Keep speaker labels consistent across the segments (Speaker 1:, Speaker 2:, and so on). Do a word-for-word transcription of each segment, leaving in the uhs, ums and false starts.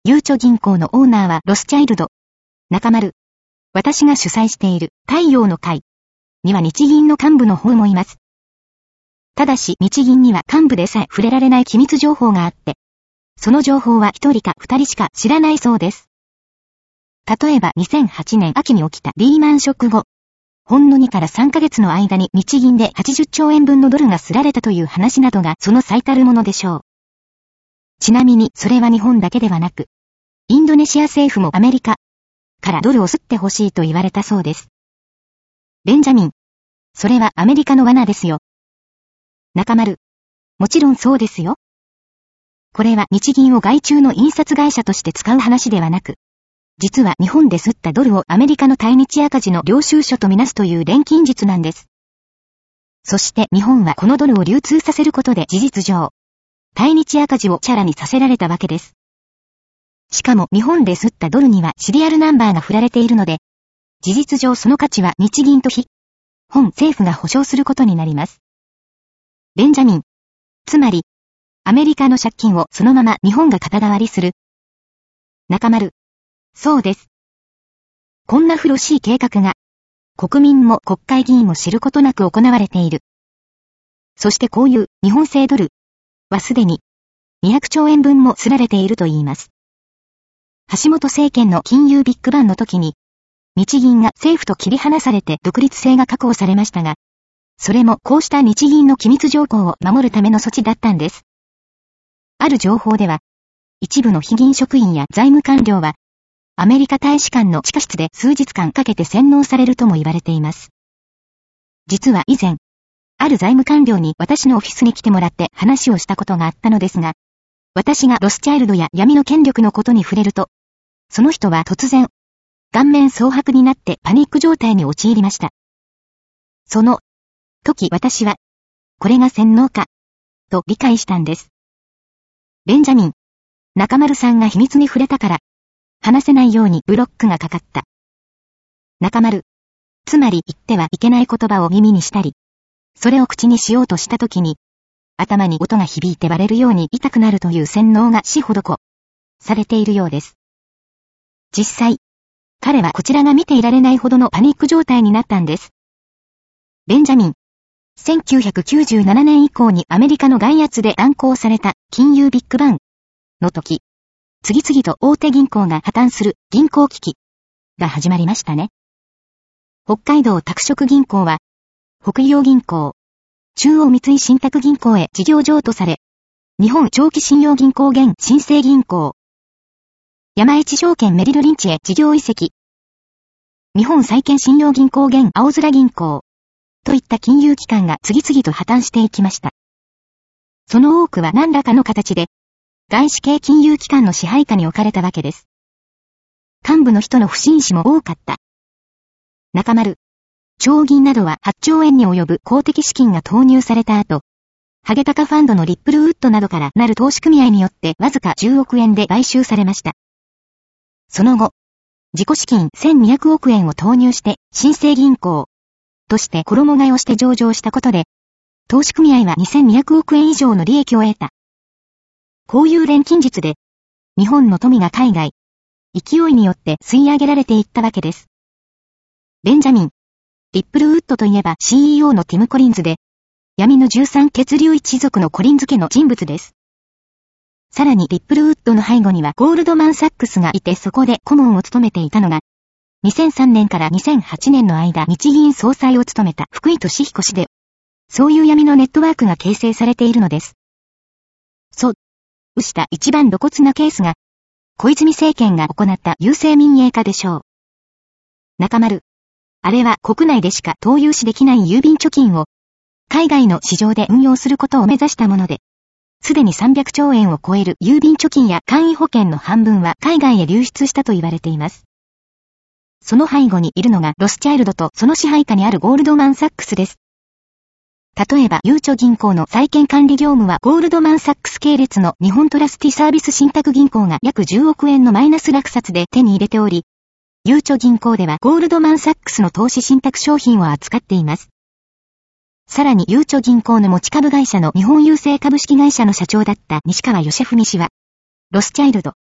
Speaker 1: ゆうちょ銀行のオーナーはロスチャイルド。中丸。私が主催している太陽の会には日銀の幹部の方もいます。ただし日銀には幹部でさえ触れられない機密情報があって、その情報は一人か二人しか知らないそうです。例えばにせんはちねん秋に起きたリーマンショック後、ほんのにからさんかげつの間に日銀ではちじゅっちょうえんぶんのドルが刷られたという話などがその最たるものでしょう。ちなみにそれは日本だけではなく、インドネシア政府もアメリカからドルを刷ってほしいと言われたそうです。ベンジャミン。それはアメリカの罠ですよ。中丸。もちろんそうですよ。これは日銀を外注の印刷会社として使う話ではなく、実は日本で刷ったドルをアメリカの対日赤字の領収書とみなすという錬金術なんです。そして日本はこのドルを流通させることで事実上、対日赤字をチャラにさせられたわけです。しかも日本で刷ったドルにはシリアルナンバーが振られているので、事実上その価値は日銀と非本政府が保証することになります。ベンジャミン。つまり、アメリカの借金をそのまま日本が肩代わりする。中丸。そうです。こんな不露しい計画が、国民も国会議員も知ることなく行われている。そしてこういう日本製ドルはすでににひゃくちょうえんぶんも刷られていると言います。橋本政権の金融ビッグバンの時に、日銀が政府と切り離されて独立性が確保されましたが、それもこうした日銀の機密条項を守るための措置だったんです。ある情報では、一部の非銀職員や財務官僚は、アメリカ大使館の地下室で数日間かけて洗脳されるとも言われています。実は以前、ある財務官僚に私のオフィスに来てもらって話をしたことがあったのですが、私がロスチャイルドや闇の権力のことに触れると、その人は突然、顔面蒼白になってパニック状態に陥りました。その時私は、これが洗脳か、と理解したんです。ベンジャミン。中丸さんが秘密に触れたから、話せないようにブロックがかかった。中丸。つまり言ってはいけない言葉を耳にしたり、それを口にしようとした時に、頭に音が響いて割れるように痛くなるという洗脳がしほどこされているようです。実際、彼はこちらが見ていられないほどのパニック状態になったんです。ベンジャミン。せんきゅうひゃくきゅうじゅうななねん以降にアメリカの外圧で断行された金融ビッグバンの時、次々と大手銀行が破綻する銀行危機が始まりましたね。北海道拓殖銀行は、北洋銀行、中央三井信託銀行へ事業譲渡され、日本長期信用銀行現新生銀行、山一証券メリルリンチへ事業移籍、日本債券信用銀行現青空銀行、といった金融機関が次々と破綻していきました。その多くは何らかの形で、外資系金融機関の支配下に置かれたわけです。幹部の人の不審死も多かった。中丸。長銀などははっちょうえんに及ぶ公的資金が投入された後、ハゲタカファンドのリップルウッドなどからなる投資組合によってわずかじゅうおくえんで買収されました。その後、自己資金せんにひゃくおくえんを投入して新生銀行として衣替えをして上場したことで、投資組合はにせんにひゃくおくえん以上の利益を得た。こういう錬金術で、日本の富が海外、勢いによって吸い上げられていったわけです。ベンジャミン。リップルウッドといえば シーイーオー のティム・コリンズで、闇のじゅうさん血流一族のコリンズ家の人物です。さらにリップルウッドの背後にはゴールドマン・サックスがいてそこで顧問を務めていたのが、にせんさんねんからにせんはちねんの間日銀総裁を務めた福井俊彦氏で、そういう闇のネットワークが形成されているのです。そう。した一番露骨なケースが、小泉政権が行った郵政民営化でしょう。中丸。あれは国内でしか投融資できない郵便貯金を、海外の市場で運用することを目指したもので、すでにさんびゃくちょうえんを超える郵便貯金や簡易保険の半分は海外へ流出したと言われています。その背後にいるのがロスチャイルドとその支配下にあるゴールドマン・サックスです。例えば、ゆうちょ銀行の債券管理業務はゴールドマン・サックス系列の日本トラスティサービス信託銀行が約じゅうおくえんのマイナス落札で手に入れており、ゆうちょ銀行ではゴールドマン・サックスの投資信託商品を扱っています。さらに、ゆうちょ銀行の持ち株会社の日本郵政株式会社の社長だった西川義文氏は、ロスチャイルド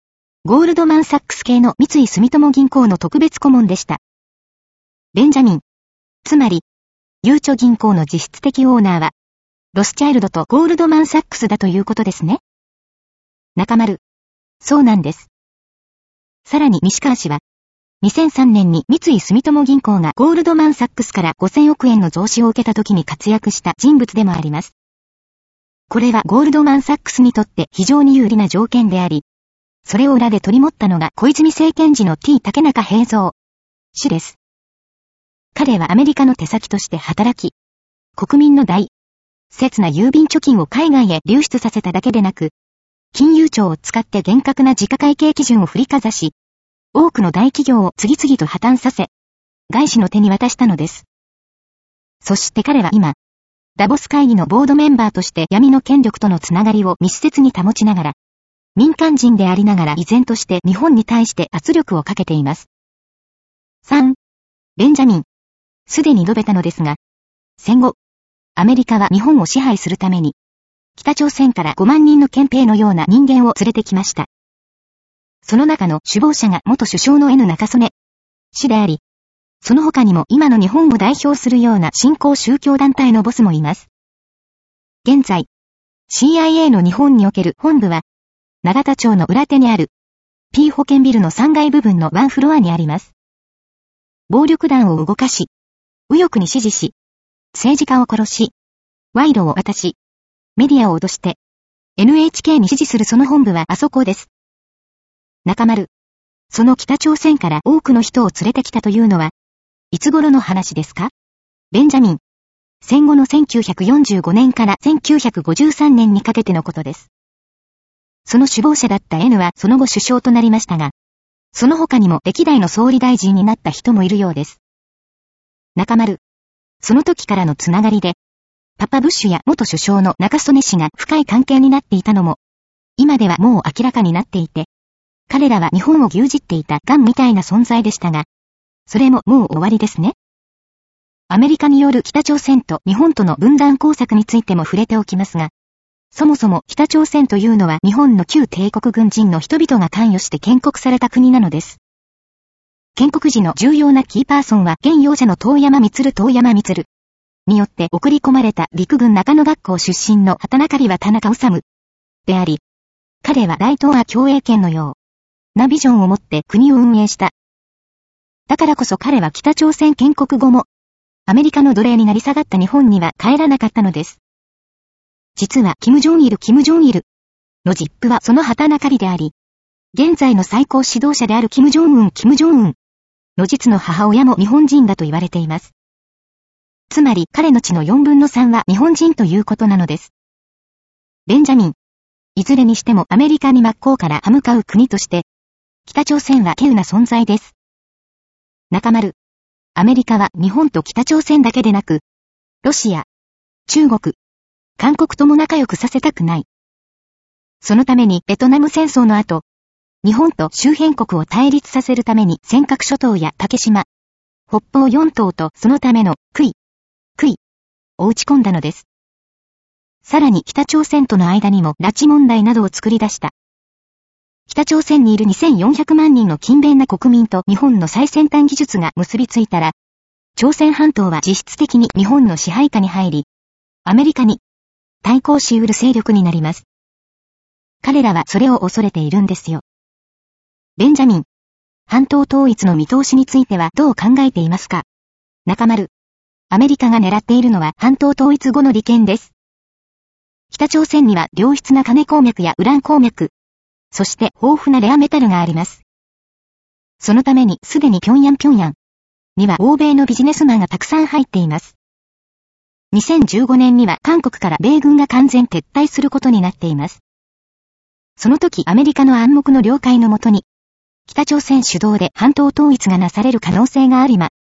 Speaker 1: ゴールドマンサックス系の三井住友銀行の特別顧問でした。ベンジャミン。つまり、ゆうちょ銀行の実質的オーナーは、ロスチャイルドとゴールドマンサックスだということですね。中丸。そうなんです。さらに西川氏は、にせんさんねんに三井住友銀行がゴールドマンサックスからごせんおくえんの増資を受けた時に活躍した人物でもあります。これはゴールドマンサックスにとって非常に有利な条件であり、それを裏で取り持ったのが小泉政権時の T 竹中平蔵氏です。彼はアメリカの手先として働き、国民の大切な郵便貯金を海外へ流出させただけでなく、金融庁を使って厳格な自家会計基準を振りかざし、多くの大企業を次々と破綻させ、外資の手に渡したのです。そして彼は今、ダボス会議のボードメンバーとして闇の権力とのつながりを密接に保ちながら、民間人でありながら依然として日本に対して圧力をかけています。さん. ベンジャミン。すでに述べたのですが、戦後、アメリカは日本を支配するために、北朝鮮からごまんにんの憲兵のような人間を連れてきました。その中の首謀者が元首相の N 中曽根氏であり、その他にも今の日本を代表するような新興宗教団体のボスもいます。現在、シーアイエー の日本における本部は、永田町の裏手にある P 保健ビルのさんがい部分のワンフロアにあります。暴力団を動かし、右翼に支持し、政治家を殺し、賄賂を渡し、メディアを脅して、エヌエイチケー に支持するその本部はあそこです。中丸。その北朝鮮から多くの人を連れてきたというのは、いつ頃の話ですか？ベンジャミン。戦後のせんきゅうひゃくよんじゅうごねんからせんきゅうひゃくごじゅうさんねんにかけてのことです。その首謀者だった N はその後首相となりましたが、その他にも歴代の総理大臣になった人もいるようです。中丸。その時からのつながりで、パパブッシュや元首相の中曽根氏が深い関係になっていたのも、今ではもう明らかになっていて、彼らは日本を牛耳っていたガンみたいな存在でしたが、それももう終わりですね。アメリカによる北朝鮮と日本との分断工作についても触れておきますが、そもそも北朝鮮というのは日本の旧帝国軍人の人々が関与して建国された国なのです。建国時の重要なキーパーソンは現容者の遠山満遠山満によって送り込まれた陸軍中野学校出身の畑中は田中治であり、彼は大東亜共栄圏のようなビジョンを持って国を運営した。だからこそ彼は北朝鮮建国後も、アメリカの奴隷になり下がった日本には帰らなかったのです。実は、キム・ジョンイル、キム・ジョンイルの実父はその畑中であり、現在の最高指導者であるキム・ジョンウン、キム・ジョンウンの実の母親も日本人だと言われています。つまり、彼の血のよんぶんのさんは日本人ということなのです。ベンジャミン。いずれにしてもアメリカに真っ向から歯向かう国として、北朝鮮は稀有な存在です。中丸。アメリカは日本と北朝鮮だけでなく、ロシア、中国、韓国とも仲良くさせたくない。そのためにベトナム戦争の後、日本と周辺国を対立させるために尖閣諸島や竹島、北方四島とそのための杭、杭を打ち込んだのです。さらに北朝鮮との間にも拉致問題などを作り出した。北朝鮮にいるにせんよんひゃくまんにんの勤勉な国民と日本の最先端技術が結びついたら、朝鮮半島は実質的に日本の支配下に入り、アメリカに対抗し得る勢力になります。彼らはそれを恐れているんですよ。ベンジャミン。半島統一の見通しについてはどう考えていますか？中丸。アメリカが狙っているのは半島統一後の利権です。北朝鮮には良質な金鉱脈やウラン鉱脈、そして豊富なレアメタルがあります。そのためにすでに平壌平壌には欧米のビジネスマンがたくさん入っています。にせんじゅうごねんには韓国から米軍が完全撤退することになっています。その時アメリカの暗黙の了解のもとに、北朝鮮主導で半島統一がなされる可能性があります。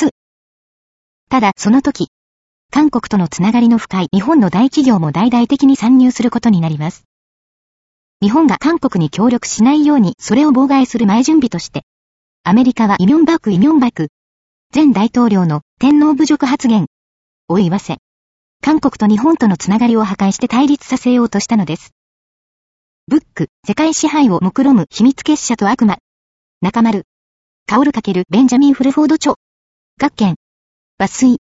Speaker 1: ただその時、韓国とのつながりの深い日本の大企業も大々的に参入することになります。日本が韓国に協力しないようにそれを妨害する前準備として、アメリカはイ・ミョンバク・イ・ミョンバク前大統領の天皇侮辱発言を言わせ、韓国と日本とのつながりを破壊して対立させようとしたのです。 ブック、世界支配を目論む秘密結社と悪魔。中丸。カオル×ベンジャミン・フルフォード著。学研。抜粋。